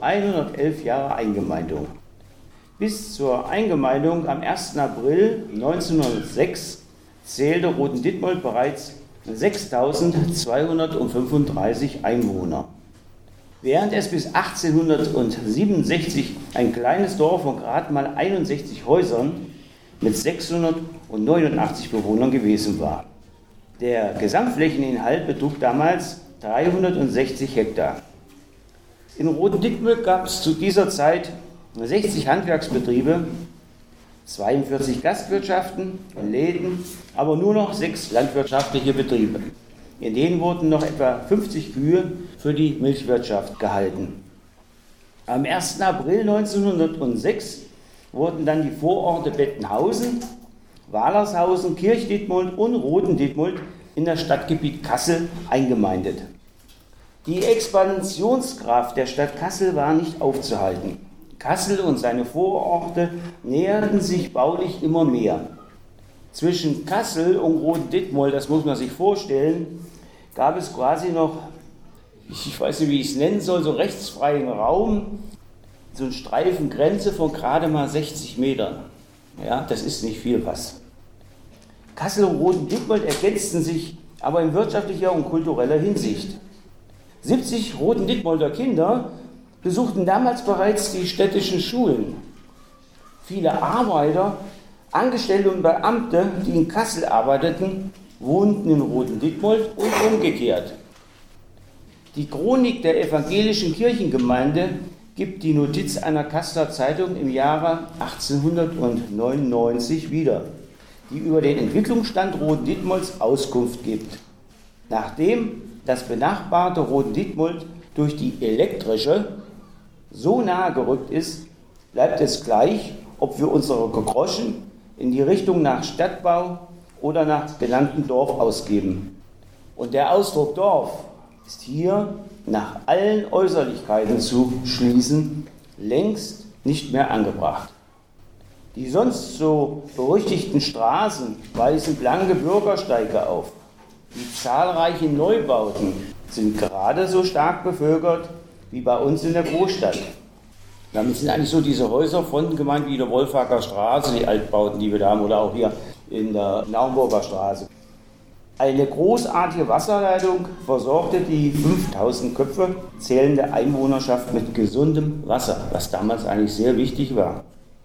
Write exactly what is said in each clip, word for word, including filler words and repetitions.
hundertelf Jahre Eingemeindung. Bis zur Eingemeindung am ersten April neunzehnhundertsechs zählte Roten-Dittmold bereits sechstausendzweihundertfünfunddreißig Einwohner. Während es bis achtzehnhundertsiebenundsechzig ein kleines Dorf von gerade mal einundsechzig Häusern mit sechshundertneunundachtzig Bewohnern gewesen war. Der Gesamtflächeninhalt betrug damals dreihundertsechzig Hektar. In Roten-Dittmold gab es zu dieser Zeit sechzig Handwerksbetriebe, zweiundvierzig Gastwirtschaften und Läden, aber nur noch sechs landwirtschaftliche Betriebe. In denen wurden noch etwa fünfzig Kühe für die Milchwirtschaft gehalten. Am ersten April neunzehnhundertsechs wurden dann die Vororte Bettenhausen, Walershausen, Kirchdittmold und Roten-Dittmold in das Stadtgebiet Kassel eingemeindet. Die Expansionskraft der Stadt Kassel war nicht aufzuhalten. Kassel und seine Vororte näherten sich baulich immer mehr. Zwischen Kassel und Roten-Dittmold, das muss man sich vorstellen, gab es quasi noch, ich weiß nicht, wie ich es nennen soll, so rechtsfreien Raum, so ein Streifen Grenze von gerade mal sechzig Metern. Ja, das ist nicht viel was. Kassel und Roten-Dittmold ergänzten sich aber in wirtschaftlicher und kultureller Hinsicht. siebzig Roten-Dittmolder Kinder besuchten damals bereits die städtischen Schulen. Viele Arbeiter, Angestellte und Beamte, die in Kassel arbeiteten, wohnten in Roten-Dittmold und umgekehrt. Die Chronik der evangelischen Kirchengemeinde gibt die Notiz einer Kasseler Zeitung im Jahre achtzehnhundertneunundneunzig wieder, die über den Entwicklungsstand Roten-Dittmolds Auskunft gibt. Nachdem das benachbarte Roten-Dittmold durch die elektrische so nahe gerückt ist, bleibt es gleich, ob wir unsere Groschen in die Richtung nach Stadtbau oder nach benanntem Dorf ausgeben. Und der Ausdruck Dorf ist hier nach allen Äußerlichkeiten zu schließen längst nicht mehr angebracht. Die sonst so berüchtigten Straßen weisen blanke Bürgersteige auf. Die zahlreichen Neubauten sind gerade so stark bevölkert wie bei uns in der Großstadt. Damit sind eigentlich so diese Häuserfronten gemeint wie die Wolfhacker Straße, die Altbauten, die wir da haben, oder auch hier in der Naumburger Straße. Eine großartige Wasserleitung versorgte die fünftausend Köpfe zählende Einwohnerschaft mit gesundem Wasser, was damals eigentlich sehr wichtig war.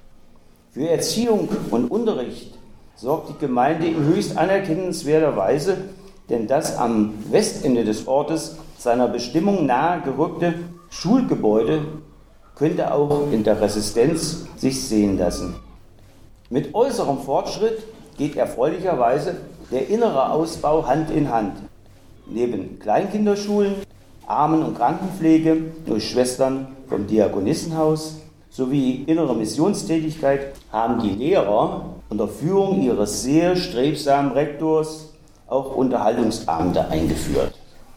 Für Erziehung und Unterricht sorgt die Gemeinde in höchst anerkennenswerter Weise, denn das am Westende des Ortes seiner Bestimmung nahe gerückte Schulgebäude könnte auch in der Resistenz sich sehen lassen. Mit äußerem Fortschritt geht erfreulicherweise der innere Ausbau Hand in Hand. Neben Kleinkinderschulen, Armen- und Krankenpflege durch Schwestern vom Diakonissenhaus sowie innere Missionstätigkeit haben die Lehrer unter Führung ihres sehr strebsamen Rektors auch Unterhaltungsabende eingeführt.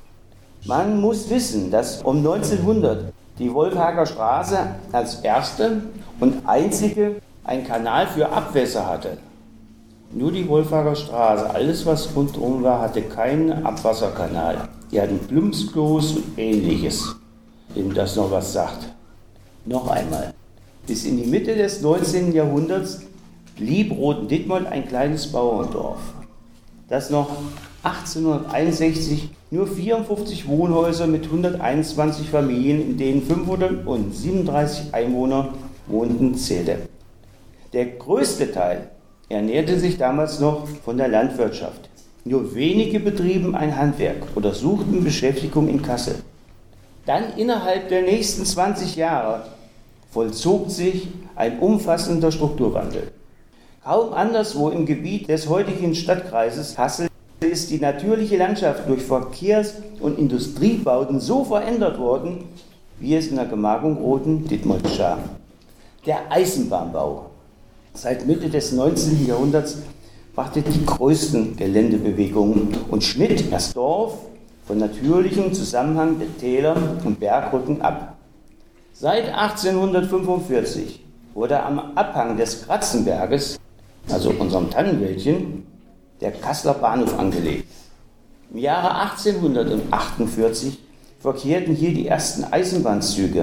Man muss wissen, dass um neunzehnhundert die Wolfhacker Straße als erste und einzige einen Kanal für Abwässer hatte. Nur die Wolfhacker Straße, alles was rundherum war, hatte keinen Abwasserkanal. Die hatten Plumpsklos und Ähnliches, wenn das noch was sagt. Noch einmal, bis in die Mitte des neunzehnten Jahrhunderts blieb Roten-Dittmold ein kleines Bauerndorf, das noch achtzehnhunderteinundsechzig nur vierundfünfzig Wohnhäuser mit hunderteinundzwanzig Familien, in denen fünfhundertsiebenunddreißig Einwohner wohnten, zählte. Der größte Teil ernährte sich damals noch von der Landwirtschaft. Nur wenige betrieben ein Handwerk oder suchten Beschäftigung in Kassel. Dann innerhalb der nächsten zwanzig Jahre vollzog sich ein umfassender Strukturwandel. Kaum anderswo im Gebiet des heutigen Stadtkreises Kassel ist die natürliche Landschaft durch Verkehrs- und Industriebauten so verändert worden, wie es in der Gemarkung Roten-Dittmold geschah. Der Eisenbahnbau seit Mitte des neunzehnten Jahrhunderts brachte die größten Geländebewegungen und schnitt das Dorf von natürlichem Zusammenhang der Täler und Bergrücken ab. Seit achtzehnhundertfünfundvierzig wurde am Abhang des Kratzenberges, also unserem Tannenwäldchen, der Kasseler Bahnhof angelegt. Im Jahre achtzehnhundertachtundvierzig verkehrten hier die ersten Eisenbahnzüge.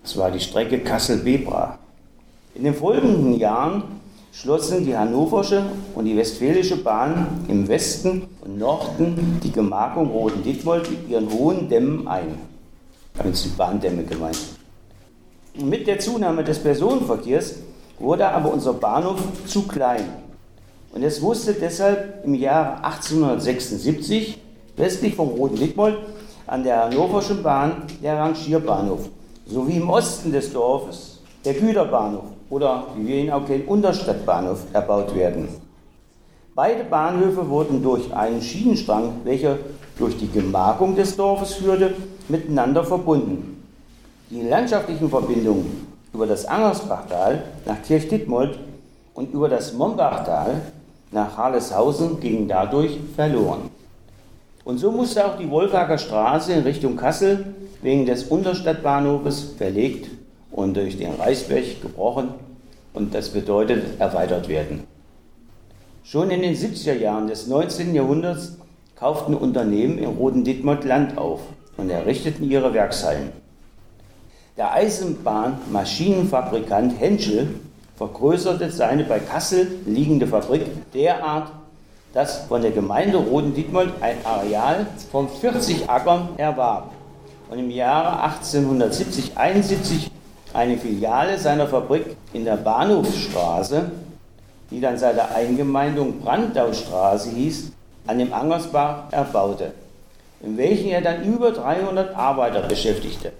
Das war die Strecke Kassel-Bebra. In den folgenden Jahren schlossen die Hannoversche und die Westfälische Bahn im Westen und Norden die Gemarkung Roden-Dittmold mit ihren hohen Dämmen ein. Damit sind die Bahndämme gemeint. Und mit der Zunahme des Personenverkehrs wurde aber unser Bahnhof zu klein. Und es musste deshalb im Jahre achtzehnhundertsechsundsiebzig westlich von Roden-Dittmold an der Hannoverschen Bahn der Rangierbahnhof sowie im Osten des Dorfes der Güterbahnhof oder, wie wir ihn auch kennen, Unterstadtbahnhof erbaut werden. Beide Bahnhöfe wurden durch einen Schienenstrang, welcher durch die Gemarkung des Dorfes führte, miteinander verbunden. Die landschaftlichen Verbindungen über das Angersbachtal nach Kirchdittmold und über das Mombachtal nach Harleshausen gingen dadurch verloren. Und so musste auch die Wolfaker Straße in Richtung Kassel wegen des Unterstadtbahnhofes verlegt und durch den Reichsberg gebrochen und das bedeutet erweitert werden. Schon in den siebziger Jahren des neunzehnten Jahrhunderts kauften Unternehmen in Roden-Dittmold Land auf und errichteten ihre Werkshallen. Der Eisenbahnmaschinenfabrikant Henschel vergrößerte seine bei Kassel liegende Fabrik derart, dass von der Gemeinde Roden-Dittmold ein Areal von vierzig Ackern erwarb und im Jahre achtzehnhundertsiebzig einundsiebzig eine Filiale seiner Fabrik in der Bahnhofsstraße, die dann seit der Eingemeindung Brandaustraße hieß, an dem Angersbach erbaute, in welchen er dann über dreihundert Arbeiter beschäftigte.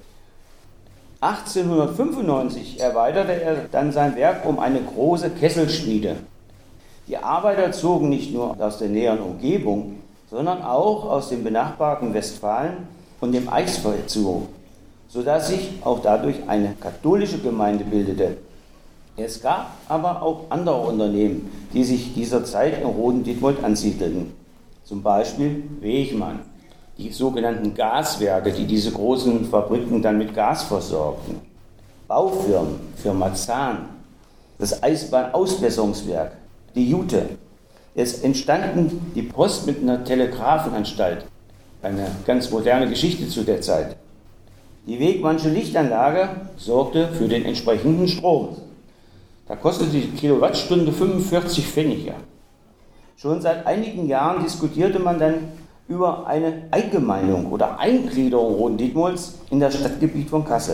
achtzehnhundertfünfundneunzig erweiterte er dann sein Werk um eine große Kesselschmiede. Die Arbeiter zogen nicht nur aus der näheren Umgebung, sondern auch aus dem benachbarten Westfalen und dem Eichsfeld zu, sodass sich auch dadurch eine katholische Gemeinde bildete. Es gab aber auch andere Unternehmen, die sich dieser Zeit in Roden-Dittmold ansiedelten. Zum Beispiel Wegmann, die sogenannten Gaswerke, die diese großen Fabriken dann mit Gas versorgten. Baufirmen, Firma Zahn, das Eisenbahnausbesserungswerk, die Jute. Es entstanden die Post mit einer Telegrafenanstalt, eine ganz moderne Geschichte zu der Zeit. Die Wegmannsche Lichtanlage sorgte für den entsprechenden Strom. Da kostete die Kilowattstunde fünfundvierzig Pfennig. Schon seit einigen Jahren diskutierte man dann über eine Eingemeindung oder Eingliederung Roden-Dittmolds in das Stadtgebiet von Kassel.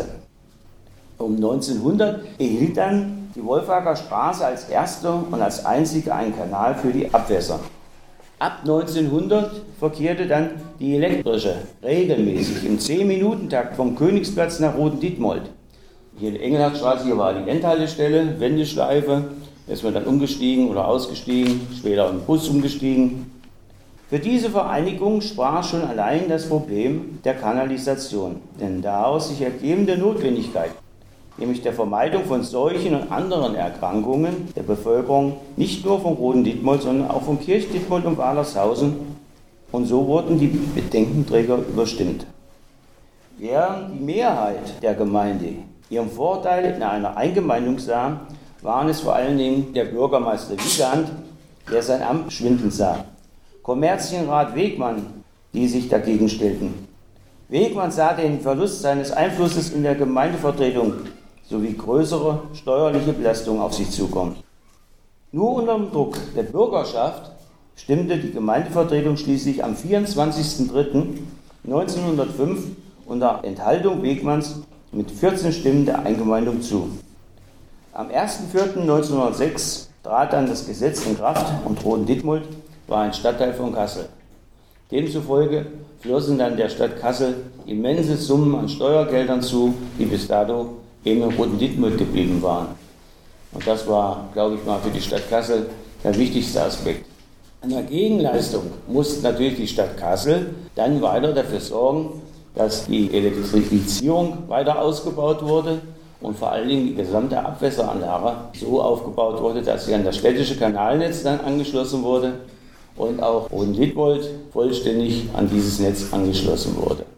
Um neunzehnhundert erhielt dann die Wolfaker Straße als erste und als einzige einen Kanal für die Abwässer. Ab neunzehnhundert verkehrte dann die elektrische regelmäßig im zehn-Minuten-Takt vom Königsplatz nach Roden-Dittmold. Hier in der Engelhardtstraße, hier war die Endhaltestelle, Wendeschleife, da ist man dann umgestiegen oder ausgestiegen, später im Bus umgestiegen. Für diese Vereinigung sprach schon allein das Problem der Kanalisation, denn daraus sich ergebende Notwendigkeit, nämlich der Vermeidung von Seuchen und anderen Erkrankungen der Bevölkerung, nicht nur von Roden-Dittmold, sondern auch von Kirchdittmold und Wallershausen. Und so wurden die Bedenkenträger überstimmt. Während die Mehrheit der Gemeinde ihren Vorteil in einer Eingemeindung sah, waren es vor allen Dingen der Bürgermeister Wiegand, der sein Amt schwinden sah, Kommerzienrat Wegmann, die sich dagegen stellten. Wegmann sah den Verlust seines Einflusses in der Gemeindevertretung sowie größere steuerliche Belastungen auf sich zukommen. Nur unter dem Druck der Bürgerschaft stimmte die Gemeindevertretung schließlich am vierundzwanzigsten dritten neunzehnhundertfünf unter Enthaltung Wegmanns mit vierzehn Stimmen der Eingemeindung zu. Am ersten vierten neunzehnhundertsechs trat dann das Gesetz in Kraft und Roden-Dittmold war ein Stadtteil von Kassel. Demzufolge flossen dann der Stadt Kassel immense Summen an Steuergeldern zu, die bis dato eben in Roden-Dittmold geblieben waren. Und das war, glaube ich mal, für die Stadt Kassel der wichtigste Aspekt. An der Gegenleistung musste natürlich die Stadt Kassel dann weiter dafür sorgen, dass die Elektrifizierung weiter ausgebaut wurde und vor allen Dingen die gesamte Abwässeranlage so aufgebaut wurde, dass sie an das städtische Kanalnetz dann angeschlossen wurde und auch Roden-Dittmold vollständig an dieses Netz angeschlossen wurde.